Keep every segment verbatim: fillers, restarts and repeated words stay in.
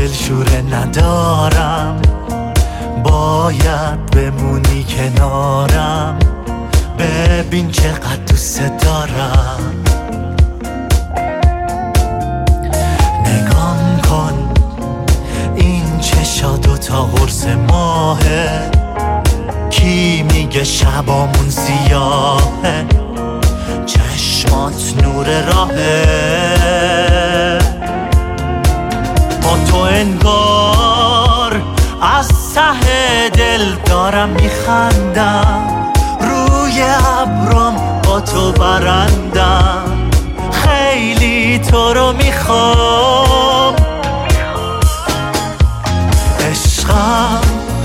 دلشوره ندارم، باید بمونی کنارم. ببین چقدر دوست دارم. نگام کن این چشا دوتا قرص ماهه. کی میگه شبامون سیاهه؟ چشمات نور راهه. با تو انگار از ته دل دارم میخندم، روی ابرام با تو برندم. خیلی تو رو میخوام عشقم،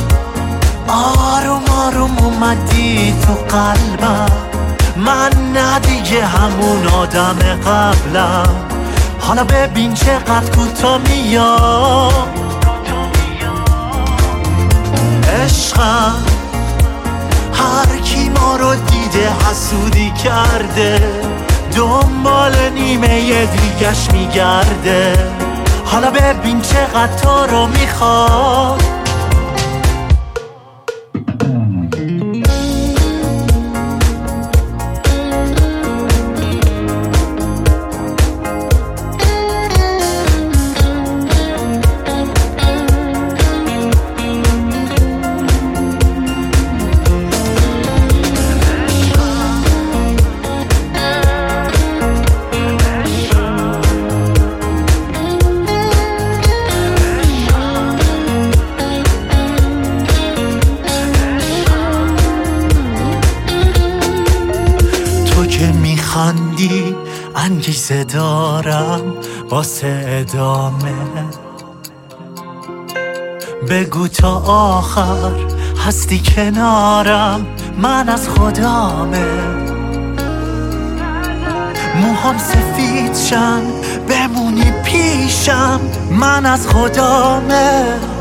آروم آروم اومدی تو قلبم. من نه دیگه همون آدم قبلم. حالا ببین چقدر کوتا میام. عشقم هر کی ما رو دیده حسودی کرده، دنبال نیمه دیگش میگرده. حالا ببین چقدر تو رو میخواد. که میخندی انگیزه دارم واسه ادامه. بگو تا آخر هستی کنارم، من از خدامه. موهام سفید شن بمونی پیشم، من از خدامه.